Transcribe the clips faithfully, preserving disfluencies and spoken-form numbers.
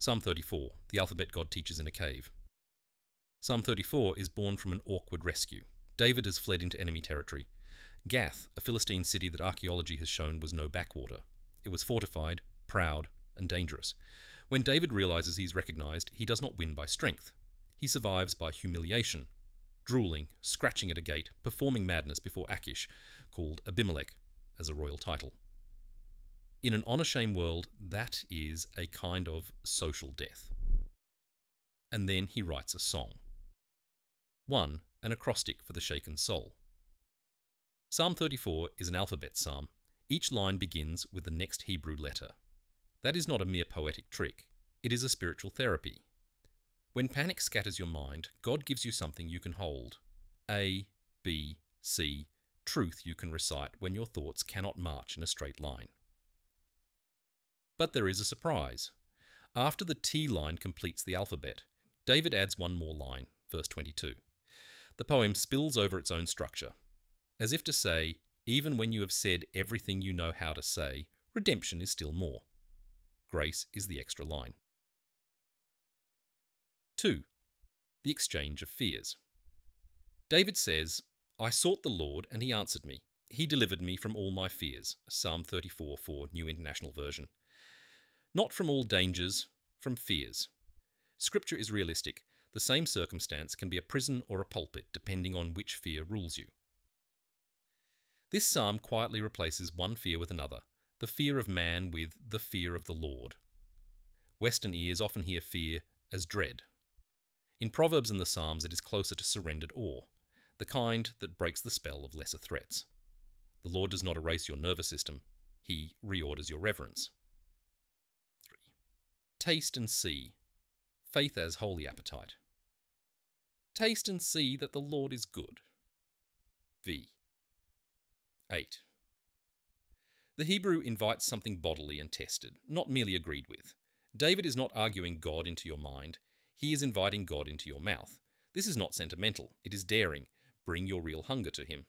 Psalm thirty-four, the alphabet God teaches in a cave. Psalm thirty-four is born from an awkward rescue. David has fled into enemy territory. Gath, a Philistine city that archaeology has shown was no backwater. It was fortified, proud, and dangerous. When David realizes he's recognized, he does not win by strength. He survives by humiliation, drooling, scratching at a gate, performing madness before Achish, called Abimelech, as a royal title. In an honour-shame world, that is a kind of social death. And then he writes a song. One, an acrostic for the shaken soul. Psalm thirty-four is an alphabet psalm. Each line begins with the next Hebrew letter. That is not a mere poetic trick. It is a spiritual therapy. When panic scatters your mind, God gives you something you can hold. A, B, C, truth you can recite when your thoughts cannot march in a straight line. But there is a surprise. After the T line completes the alphabet, David adds one more line, verse twenty-two. The poem spills over its own structure, as if to say, even when you have said everything you know how to say, redemption is still more. Grace is the extra line. two. The exchange of fears. David says, I sought the Lord and he answered me. He delivered me from all my fears. Psalm thirty-four four, New International Version. Not from all dangers, from fears. Scripture is realistic. The same circumstance can be a prison or a pulpit, depending on which fear rules you. This psalm quietly replaces one fear with another, the fear of man with the fear of the Lord. Western ears often hear fear as dread. In Proverbs and the Psalms, it is closer to surrendered awe, the kind that breaks the spell of lesser threats. The Lord does not erase your nervous system. He reorders your reverence. three. Taste and see. Faith as holy appetite. Taste and see that the Lord is good. V. eight. The Hebrew invites something bodily and tested, not merely agreed with. David is not arguing God into your mind. He is inviting God into your mouth. This is not sentimental. It is daring. Bring your real hunger to him.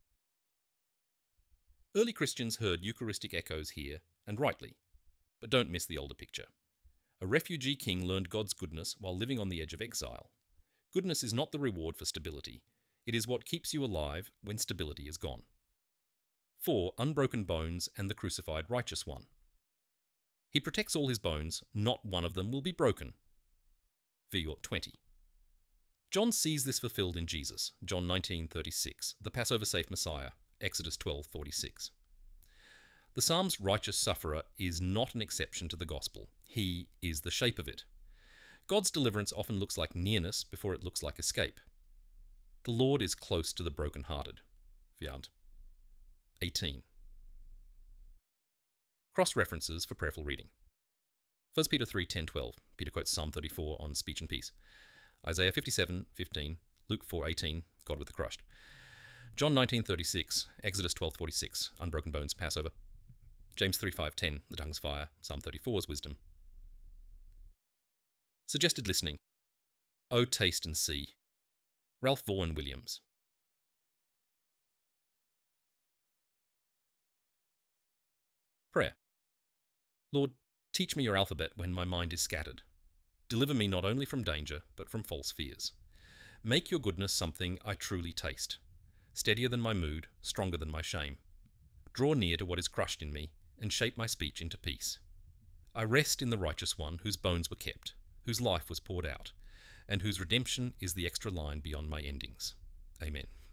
Early Christians heard Eucharistic echoes here, and rightly. But don't miss the older picture. A refugee king learned God's goodness while living on the edge of exile. Goodness is not the reward for stability. It is what keeps you alive when stability is gone. four. Unbroken bones and the crucified righteous one. He protects all his bones, not one of them will be broken. V twenty. John sees this fulfilled in Jesus, John nineteen thirty-six, the Passover-safe Messiah, Exodus twelve forty-six. The Psalm's righteous sufferer is not an exception to the gospel. He is the shape of it. God's deliverance often looks like nearness before it looks like escape. The Lord is close to the broken-hearted. Viant. eighteen. Cross-references for prayerful reading. First Peter three ten twelve. Peter quotes Psalm thirty-four on speech and peace. Isaiah fifty-seven fifteen. Luke four eighteen. God with the crushed. John nineteen thirty-six. Exodus twelve forty-six. Unbroken bones, Passover. James three five ten. The tongue's fire. Psalm thirty-four's wisdom. Suggested listening. Oh, taste and see. Ralph Vaughan Williams. Prayer. Lord, teach me your alphabet when my mind is scattered. Deliver me not only from danger, but from false fears. Make your goodness something I truly taste, steadier than my mood, stronger than my shame. Draw near to what is crushed in me, and shape my speech into peace. I rest in the righteous one whose bones were kept, whose life was poured out, and whose redemption is the extra line beyond my endings. Amen.